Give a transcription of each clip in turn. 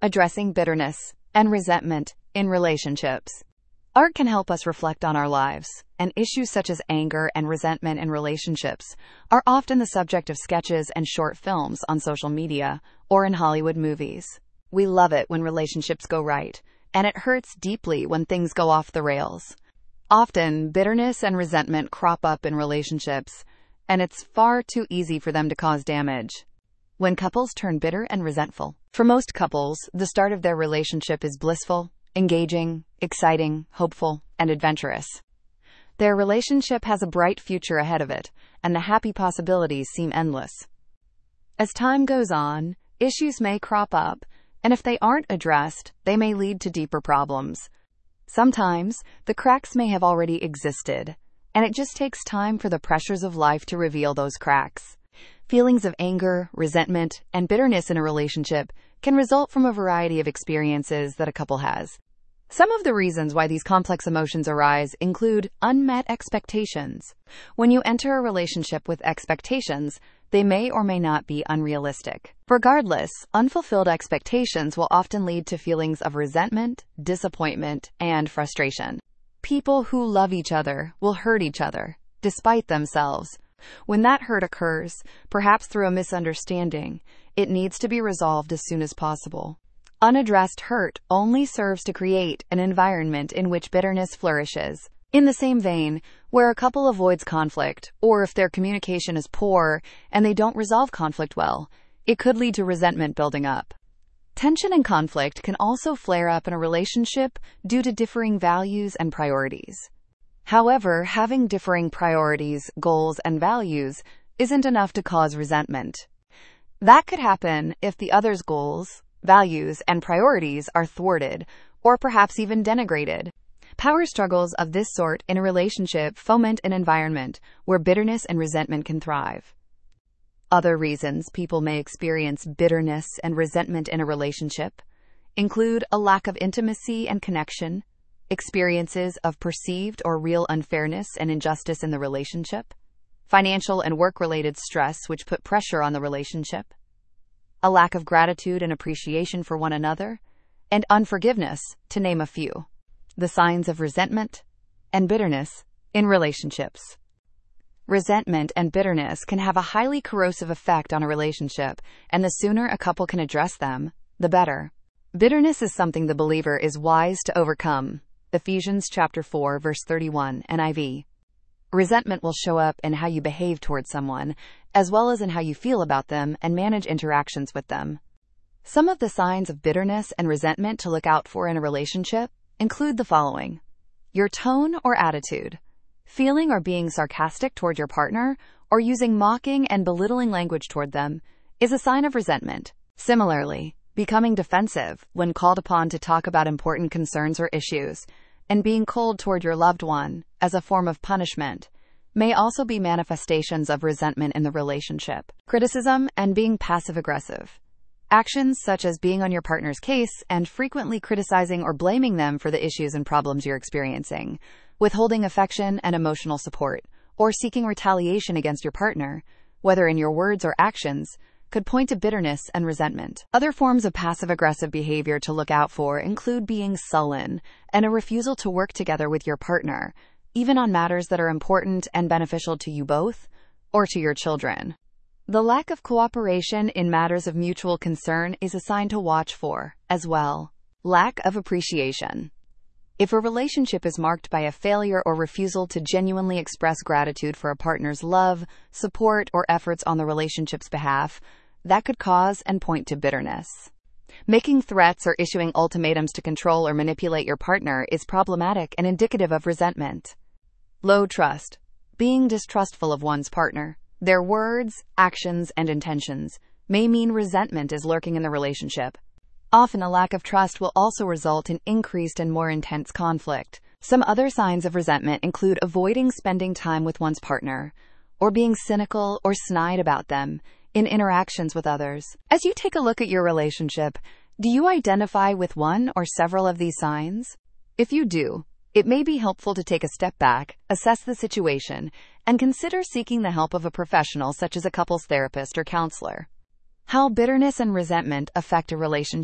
Addressing bitterness and resentment in relationships. Art can help us reflect on our lives, and issues such as anger and resentment in relationships are often the subject of sketches and short films on social media or in Hollywood movies. We love it when relationships go right, and it hurts deeply when things go off the rails. Often, bitterness and resentment crop up in relationships, and it's far too easy for them to cause damage. When couples turn bitter and resentful. For most couples, the start of their relationship is blissful, engaging, exciting, hopeful, and adventurous. Their relationship has a bright future ahead of it, and the happy possibilities seem endless. As time goes on, issues may crop up, and if they aren't addressed, they may lead to deeper problems. Sometimes, the cracks may have already existed, and it just takes time for the pressures of life to reveal those cracks. Feelings of anger, resentment, and bitterness in a relationship can result from a variety of experiences that a couple has. Some of the reasons why these complex emotions arise include unmet expectations. When you enter a relationship with expectations, they may or may not be unrealistic. Regardless, unfulfilled expectations will often lead to feelings of resentment, disappointment, and frustration. People who love each other will hurt each other, despite themselves. When that hurt occurs, perhaps through a misunderstanding, it needs to be resolved as soon as possible. Unaddressed hurt only serves to create an environment in which bitterness flourishes. In the same vein, where a couple avoids conflict, or if their communication is poor and they don't resolve conflict well, it could lead to resentment building up. Tension and conflict can also flare up in a relationship due to differing values and priorities. However, having differing priorities, goals, and values isn't enough to cause resentment. That could happen if the other's goals, values, and priorities are thwarted, or perhaps even denigrated. Power struggles of this sort in a relationship foment an environment where bitterness and resentment can thrive. Other reasons people may experience bitterness and resentment in a relationship include a lack of intimacy and connection, experiences of perceived or real unfairness and injustice in the relationship, financial and work-related stress which put pressure on the relationship, a lack of gratitude and appreciation for one another, and unforgiveness, to name a few. The signs of resentment and bitterness in relationships. Resentment and bitterness can have a highly corrosive effect on a relationship, and the sooner a couple can address them, the better. Bitterness is something the believer is wise to overcome. Ephesians chapter 4, verse 31, NIV. Resentment will show up in how you behave towards someone, as well as in how you feel about them and manage interactions with them. Some of the signs of bitterness and resentment to look out for in a relationship include the following. Your tone or attitude. Feeling or being sarcastic toward your partner, or using mocking and belittling language toward them, is a sign of resentment. Similarly, becoming defensive when called upon to talk about important concerns or issues, and being cold toward your loved one as a form of punishment, may also be manifestations of resentment in the relationship. Criticism and being passive-aggressive. Actions such as being on your partner's case and frequently criticizing or blaming them for the issues and problems you're experiencing, withholding affection and emotional support, or seeking retaliation against your partner, whether in your words or actions, could point to bitterness and resentment. Other forms of passive-aggressive behavior to look out for include being sullen and a refusal to work together with your partner, even on matters that are important and beneficial to you both or to your children. The lack of cooperation in matters of mutual concern is a sign to watch for, as well. Lack of appreciation. If a relationship is marked by a failure or refusal to genuinely express gratitude for a partner's love, support, or efforts on the relationship's behalf, that could cause and point to bitterness. Making threats or issuing ultimatums to control or manipulate your partner is problematic and indicative of resentment. Low trust. Being distrustful of one's partner, their words, actions, and intentions may mean resentment is lurking in the relationship. Often a lack of trust will also result in increased and more intense conflict. Some other signs of resentment include avoiding spending time with one's partner, or being cynical or snide about them in interactions with others. As you take a look at your relationship, do you identify with one or several of these signs? If you do, it may be helpful to take a step back, assess the situation, and consider seeking the help of a professional such as a couples therapist or counselor. How bitterness and resentment affect a relationship.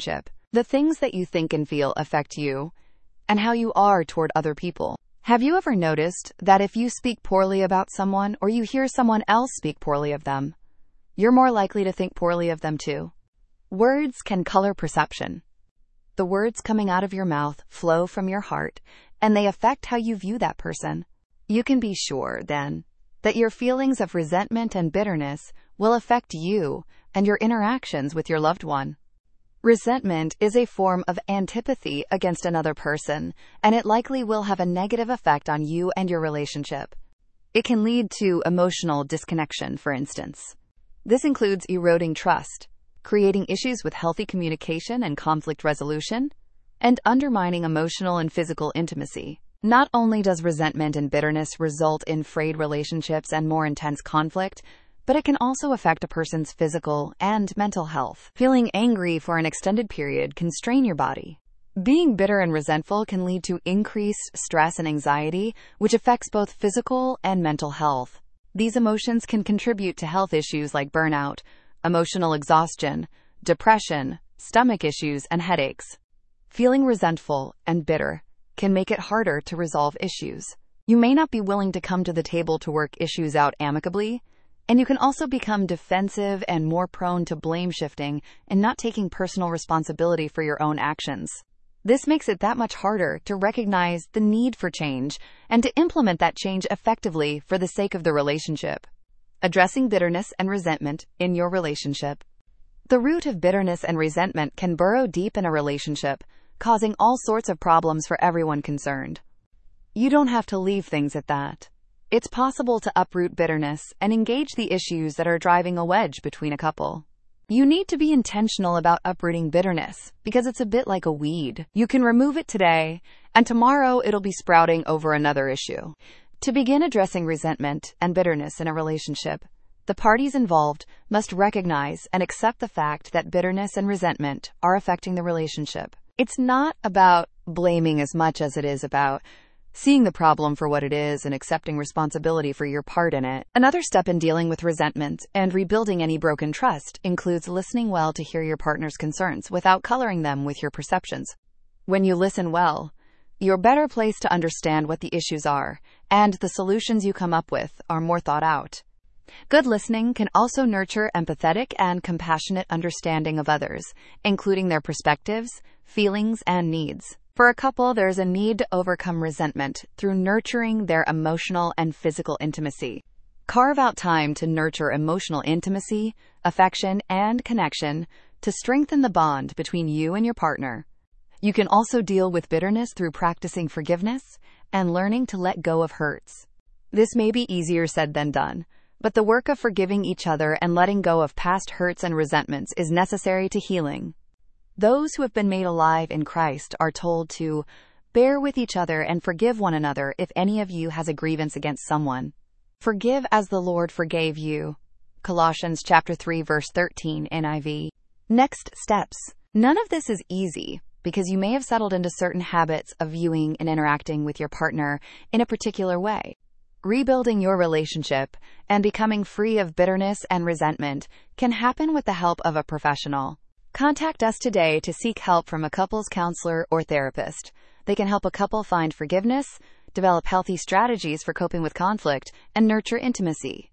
The things that you think and feel affect you and how you are toward other people. Have you ever noticed that if you speak poorly about someone or you hear someone else speak poorly of them, you're more likely to think poorly of them too? Words can color perception. The words coming out of your mouth flow from your heart, and they affect how you view that person. You can be sure, then, that your feelings of resentment and bitterness will affect you and your interactions with your loved one. Resentment is a form of antipathy against another person, and it likely will have a negative effect on you and your relationship. It can lead to emotional disconnection, for instance. This includes eroding trust, creating issues with healthy communication and conflict resolution, and undermining emotional and physical intimacy. Not only does resentment and bitterness result in frayed relationships and more intense conflict, but it can also affect a person's physical and mental health. Feeling angry for an extended period can strain your body. Being bitter and resentful can lead to increased stress and anxiety, which affects both physical and mental health. These emotions can contribute to health issues like burnout, emotional exhaustion, depression, stomach issues, and headaches. Feeling resentful and bitter can make it harder to resolve issues. You may not be willing to come to the table to work issues out amicably, and you can also become defensive and more prone to blame shifting and not taking personal responsibility for your own actions. This makes it that much harder to recognize the need for change and to implement that change effectively for the sake of the relationship. Addressing bitterness and resentment in your relationship. The root of bitterness and resentment can burrow deep in a relationship, causing all sorts of problems for everyone concerned. You don't have to leave things at that. It's possible to uproot bitterness and engage the issues that are driving a wedge between a couple. You need to be intentional about uprooting bitterness because it's a bit like a weed. You can remove it today, and tomorrow it'll be sprouting over another issue. To begin addressing resentment and bitterness in a relationship, the parties involved must recognize and accept the fact that bitterness and resentment are affecting the relationship. It's not about blaming as much as it is about seeing the problem for what it is and accepting responsibility for your part in it. Another step in dealing with resentment and rebuilding any broken trust includes listening well to hear your partner's concerns without coloring them with your perceptions. When you listen well, you're better placed to understand what the issues are, and the solutions you come up with are more thought out. Good listening can also nurture empathetic and compassionate understanding of others, including their perspectives, feelings, and needs. For a couple, there's a need to overcome resentment through nurturing their emotional and physical intimacy. Carve out time to nurture emotional intimacy, affection, and connection to strengthen the bond between you and your partner. You can also deal with bitterness through practicing forgiveness and learning to let go of hurts. This may be easier said than done, but the work of forgiving each other and letting go of past hurts and resentments is necessary to healing. Those who have been made alive in Christ are told to bear with each other and forgive one another if any of you has a grievance against someone. Forgive as the Lord forgave you. Colossians chapter 3 verse 13 NIV. Next steps. None of this is easy because you may have settled into certain habits of viewing and interacting with your partner in a particular way. Rebuilding your relationship and becoming free of bitterness and resentment can happen with the help of a professional. Contact us today to seek help from a couples counselor or therapist. They can help a couple find forgiveness, develop healthy strategies for coping with conflict, and nurture intimacy.